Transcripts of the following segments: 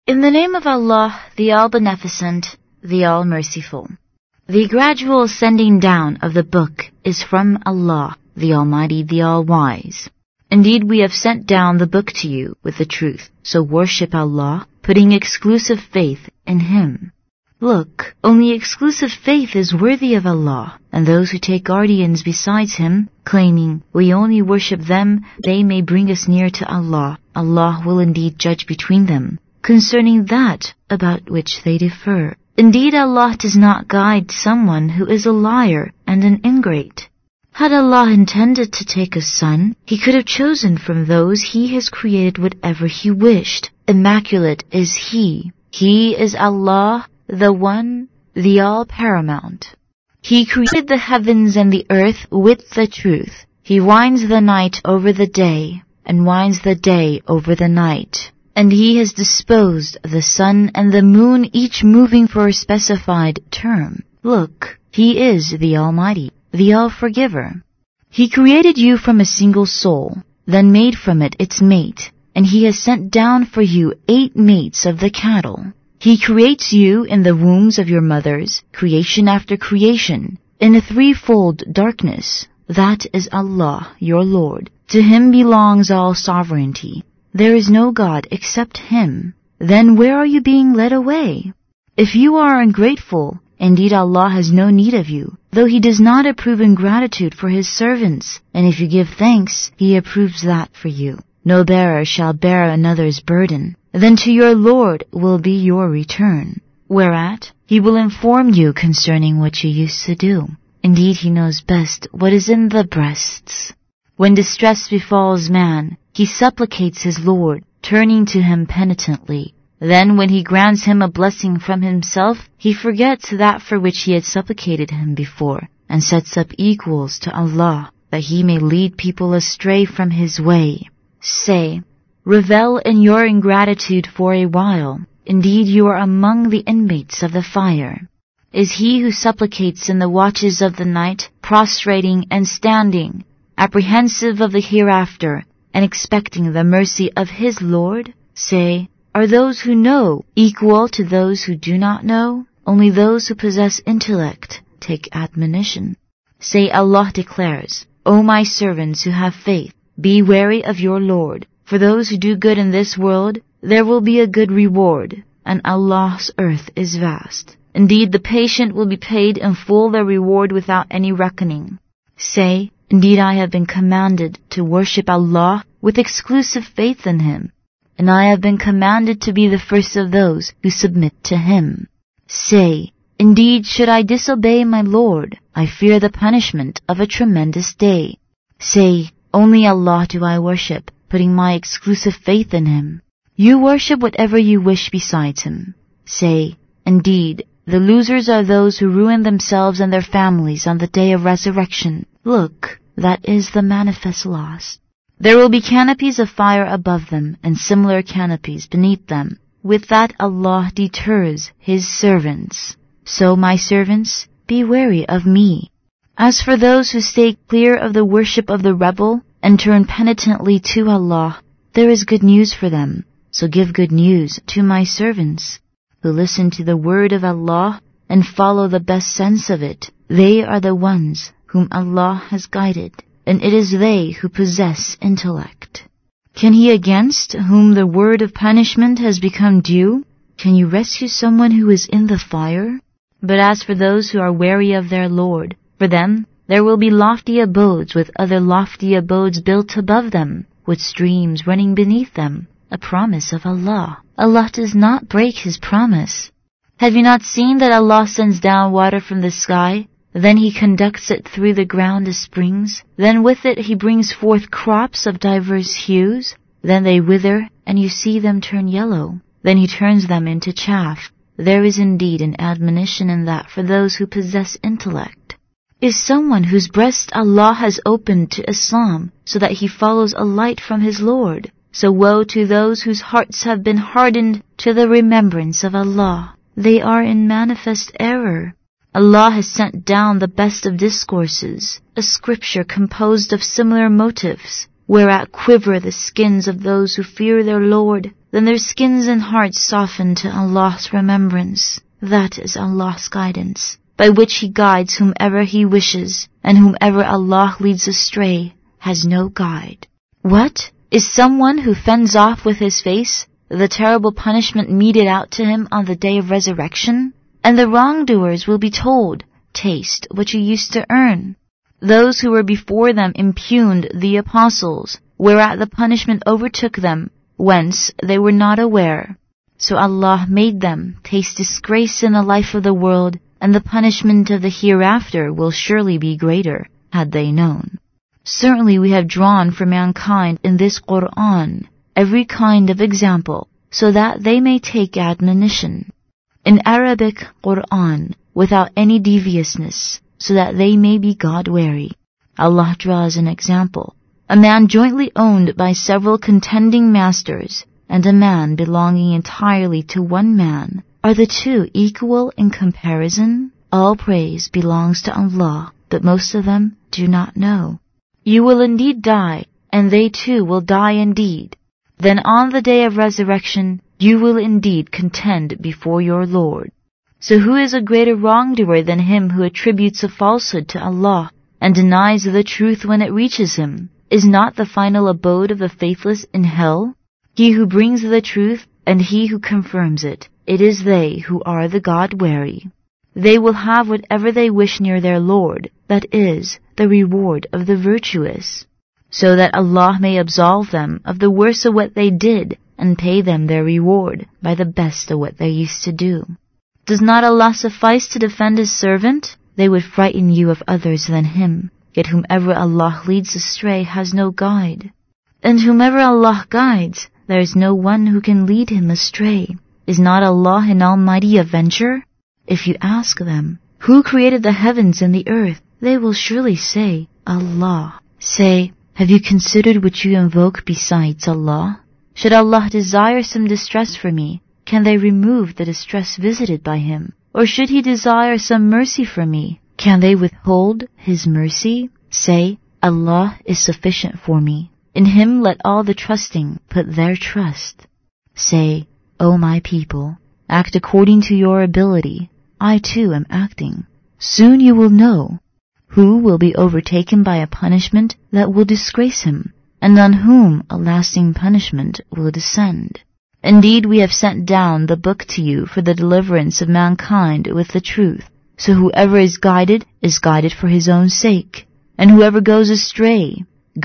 In the name of Allah, the All-Beneficent, the All-Merciful. The gradual sending down of the book is from Allah, the Almighty, the All-Wise. Indeed, we have sent down the book to you with the truth, so worship Allah, putting exclusive faith in Him. Look, only exclusive faith is worthy of Allah, and those who take guardians besides Him, claiming, we only worship them, they may bring us near to Allah. Allah will indeed judge between them, concerning that about which they differ. Indeed, Allah does not guide someone who is a liar and an ingrate. Had Allah intended to take a son, He could have chosen from those He has created whatever He wished. Immaculate is He. He is Allah, the One, the All-Paramount. He created the heavens and the earth with the truth. He winds the night over the day, and winds the day over the night. And He has disposed of the sun and the moon, each moving for a specified term. Look, He is the Almighty, the All-Forgiver. He created you from a single soul, then made from it its mate, and He has sent down for you 8 mates of the cattle. He creates you in the wombs of your mothers, creation after creation, in a threefold darkness. That is Allah, your Lord. To Him belongs all sovereignty. There is no God except Him. Then where are you being led away? If you are ungrateful, indeed Allah has no need of you, though He does not approve ingratitude for His servants. And if you give thanks, He approves that for you. No bearer shall bear another's burden. Then to your Lord will be your return, whereat He will inform you concerning what you used to do. Indeed, He knows best what is in the breasts. When distress befalls man, he supplicates his Lord, turning to Him penitently. Then when He grants him a blessing from Himself, he forgets that for which he had supplicated Him before, and sets up equals to Allah, that He may lead people astray from His way. Say, revel in your ingratitude for a while. Indeed, you are among the inmates of the fire. Is he who supplicates in the watches of the night, prostrating and standing, apprehensive of the hereafter, and expecting the mercy of his Lord? Say, are those who know equal to those who do not know? Only those who possess intellect take admonition. Say, Allah declares, O my servants who have faith, be wary of your Lord. For those who do good in this world, there will be a good reward, and Allah's earth is vast. Indeed, the patient will be paid in full their reward without any reckoning. Say, indeed I have been commanded to worship Allah with exclusive faith in Him, and I have been commanded to be the first of those who submit to Him. Say, indeed should I disobey my Lord, I fear the punishment of a tremendous day. Say, only Allah do I worship, putting my exclusive faith in Him. You worship whatever you wish besides Him. Say, indeed, the losers are those who ruin themselves and their families on the day of resurrection. Look, that is the manifest loss. There will be canopies of fire above them and similar canopies beneath them. With that Allah deters His servants. So, my servants, be wary of me. As for those who stay clear of the worship of the rebel and turn penitently to Allah, there is good news for them. So give good news to my servants who listen to the word of Allah and follow the best sense of it. They are the ones whom Allah has guided, and it is they who possess intellect. Can He against whom the word of punishment has become due? Can you rescue someone who is in the fire? But as for those who are wary of their Lord, for them there will be lofty abodes with other lofty abodes built above them, with streams running beneath them, a promise of Allah. Allah does not break His promise. Have you not seen that Allah sends down water from the sky? Then He conducts it through the ground as springs. Then with it He brings forth crops of diverse hues. Then they wither, and you see them turn yellow. Then He turns them into chaff. There is indeed an admonition in that for those who possess intellect. Is someone whose breast Allah has opened to Islam, so that he follows a light from his Lord. So woe to those whose hearts have been hardened to the remembrance of Allah. They are in manifest error. Allah has sent down the best of discourses, a scripture composed of similar motives, whereat quiver the skins of those who fear their Lord, then their skins and hearts soften to Allah's remembrance. That is Allah's guidance, by which He guides whomever He wishes, and whomever Allah leads astray has no guide. What? Is someone who fends off with his face the terrible punishment meted out to him on the day of resurrection? And the wrongdoers will be told, taste what you used to earn. Those who were before them impugned the apostles, whereat the punishment overtook them, whence they were not aware. So Allah made them taste disgrace in the life of the world, and the punishment of the hereafter will surely be greater, had they known. Certainly we have drawn for mankind in this Qur'an every kind of example, so that they may take admonition. In Arabic Qur'an, without any deviousness, so that they may be God-wary. Allah draws an example. A man jointly owned by several contending masters, and a man belonging entirely to one man. Are the two equal in comparison? All praise belongs to Allah, but most of them do not know. You will indeed die, and they too will die indeed. Then on the day of resurrection, you will indeed contend before your Lord. So who is a greater wrongdoer than him who attributes a falsehood to Allah and denies the truth when it reaches him? Is not the final abode of the faithless in hell? He who brings the truth and he who confirms it, it is they who are the God-wary. They will have whatever they wish near their Lord, that is, the reward of the virtuous, so that Allah may absolve them of the worst of what they did and pay them their reward by the best of what they used to do. Does not Allah suffice to defend His servant? They would frighten you of others than Him. Yet whomever Allah leads astray has no guide. And whomever Allah guides, there is no one who can lead him astray. Is not Allah an almighty avenger? If you ask them, who created the heavens and the earth? They will surely say, Allah. Say, have you considered what you invoke besides Allah? Should Allah desire some distress for me, can they remove the distress visited by Him? Or should He desire some mercy for me, can they withhold His mercy? Say, Allah is sufficient for me. In Him let all the trusting put their trust. Say, O my people, act according to your ability. I too am acting. Soon you will know who will be overtaken by a punishment that will disgrace him, and on whom a lasting punishment will descend. Indeed, we have sent down the book to you for the deliverance of mankind with the truth. So whoever is guided for his own sake, and whoever goes astray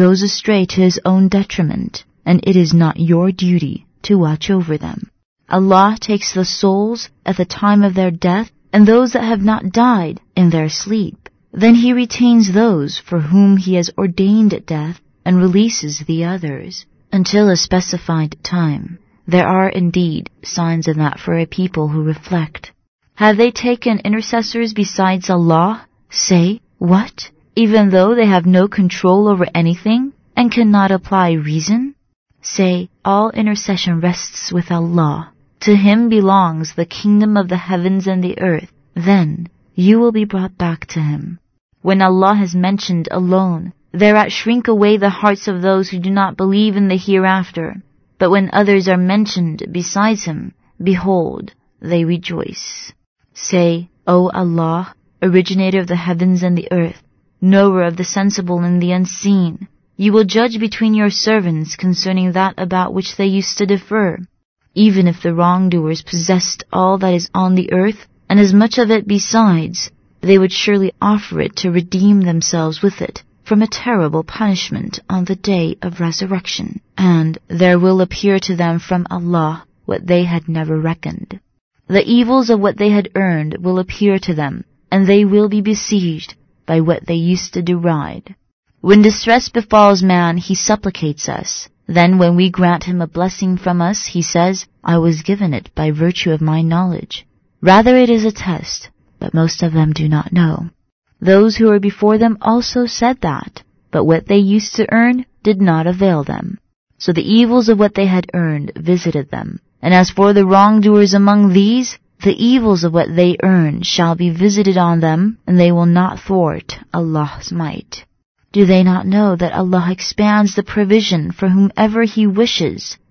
to his own detriment, and it is not your duty to watch over them. Allah takes the souls at the time of their death, and those that have not died in their sleep. Then He retains those for whom He has ordained death, and releases the others, until a specified time. There are indeed signs in that for a people who reflect. Have they taken intercessors besides Allah? Say, what? Even though they have no control over anything, and cannot apply reason? Say, all intercession rests with Allah. To Him belongs the kingdom of the heavens and the earth. Then you will be brought back to Him. When Allah has mentioned alone, thereat shrink away the hearts of those who do not believe in the hereafter. But when others are mentioned besides Him, behold, they rejoice. Say, O Allah, originator of the heavens and the earth, knower of the sensible and the unseen, you will judge between your servants concerning that about which they used to differ. Even if the wrongdoers possessed all that is on the earth, and as much of it besides, they would surely offer it to redeem themselves with it from a terrible punishment on the day of resurrection. And there will appear to them from Allah what they had never reckoned. The evils of what they had earned will appear to them, and they will be besieged by what they used to deride. When distress befalls man, he supplicates us. Then when we grant him a blessing from us, he says, I was given it by virtue of my knowledge. Rather it is a test, but most of them do not know. Those who were before them also said that, but what they used to earn did not avail them. So the evils of what they had earned visited them. And as for the wrongdoers among these, the evils of what they earn shall be visited on them, and they will not thwart Allah's might. Do they not know that Allah expands the provision for whomever He wishes,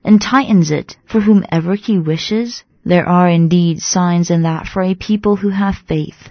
and tightens it for whomever He wishes? There are indeed signs in that for a people who have faith.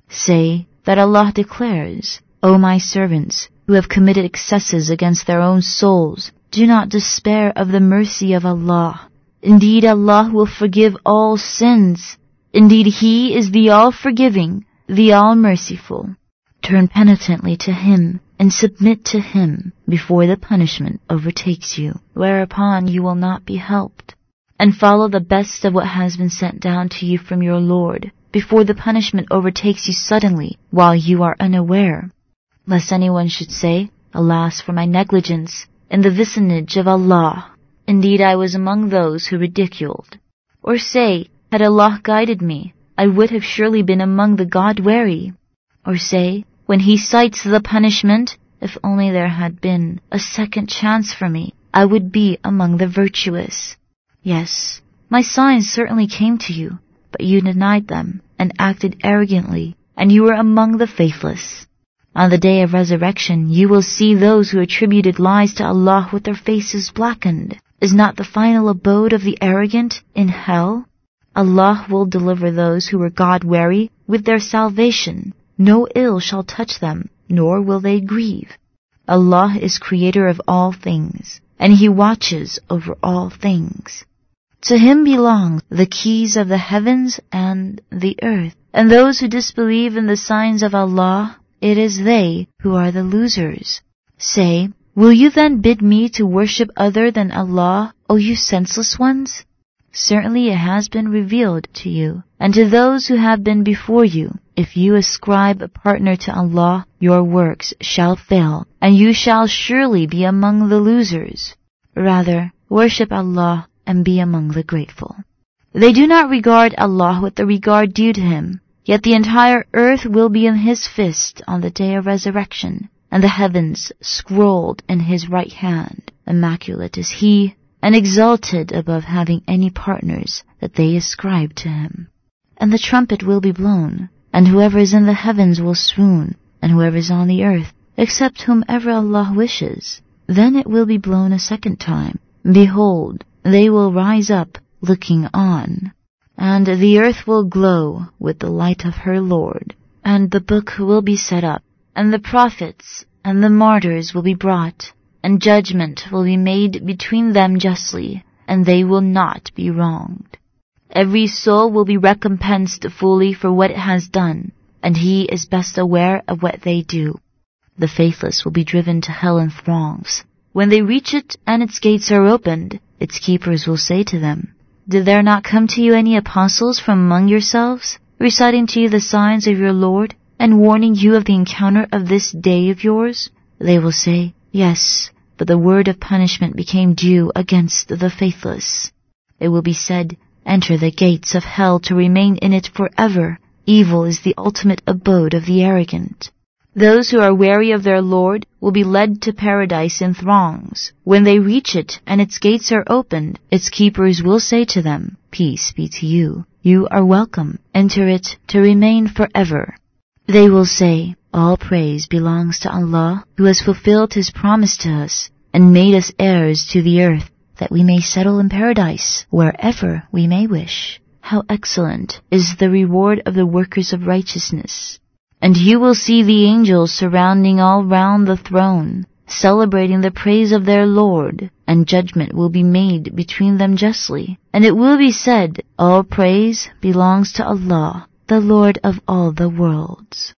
Say that Allah declares, O my servants, who have committed excesses against their own souls, do not despair of the mercy of Allah. Indeed, Allah will forgive all sins. Indeed, He is the all-forgiving, the all-merciful. Turn penitently to Him and submit to Him before the punishment overtakes you, whereupon you will not be helped. And follow the best of what has been sent down to you from your Lord, before the punishment overtakes you suddenly while you are unaware. Lest anyone should say, Alas for my negligence, in the vicinage of Allah. Indeed, I was among those who ridiculed. Or say, had Allah guided me, I would have surely been among the God-wary. Or say, when He cites the punishment, if only there had been a second chance for me, I would be among the virtuous. Yes, my signs certainly came to you, but you denied them and acted arrogantly, and you were among the faithless. On the day of resurrection, you will see those who attributed lies to Allah with their faces blackened. Is not the final abode of the arrogant in hell? Allah will deliver those who were God-wary with their salvation. No ill shall touch them, nor will they grieve. Allah is creator of all things, and He watches over all things. To Him belong the keys of the heavens and the earth, and those who disbelieve in the signs of Allah, it is they who are the losers. Say, will you then bid me to worship other than Allah, O you senseless ones? Certainly it has been revealed to you, and to those who have been before you, if you ascribe a partner to Allah, your works shall fail, and you shall surely be among the losers. Rather, worship Allah and be among the grateful. They do not regard Allah with the regard due to Him, yet the entire earth will be in His fist on the day of resurrection, and the heavens scrolled in His right hand. Immaculate is He, and exalted above having any partners that they ascribe to Him. And the trumpet will be blown, and whoever is in the heavens will swoon, and whoever is on the earth, except whomever Allah wishes. Then it will be blown a second time. Behold, they will rise up looking on, and the earth will glow with the light of her Lord, and the book will be set up, and the prophets and the martyrs will be brought, and judgment will be made between them justly, and they will not be wronged. Every soul will be recompensed fully for what it has done, and He is best aware of what they do. The faithless will be driven to hell in throngs. When they reach it and its gates are opened, its keepers will say to them, Did there not come to you any apostles from among yourselves, reciting to you the signs of your Lord, and warning you of the encounter of this day of yours? They will say, Yes, but the word of punishment became due against the faithless. It will be said, Enter the gates of hell to remain in it forever. Evil is the ultimate abode of the arrogant. Those who are wary of their Lord will be led to paradise in throngs. When they reach it and its gates are opened, its keepers will say to them, Peace be to you. You are welcome. Enter it to remain forever. They will say, All praise belongs to Allah, who has fulfilled His promise to us and made us heirs to the earth, that we may settle in paradise wherever we may wish. How excellent is the reward of the workers of righteousness. And you will see the angels surrounding all round the throne, celebrating the praise of their Lord, and judgment will be made between them justly. And it will be said, All praise belongs to Allah, the Lord of all the worlds.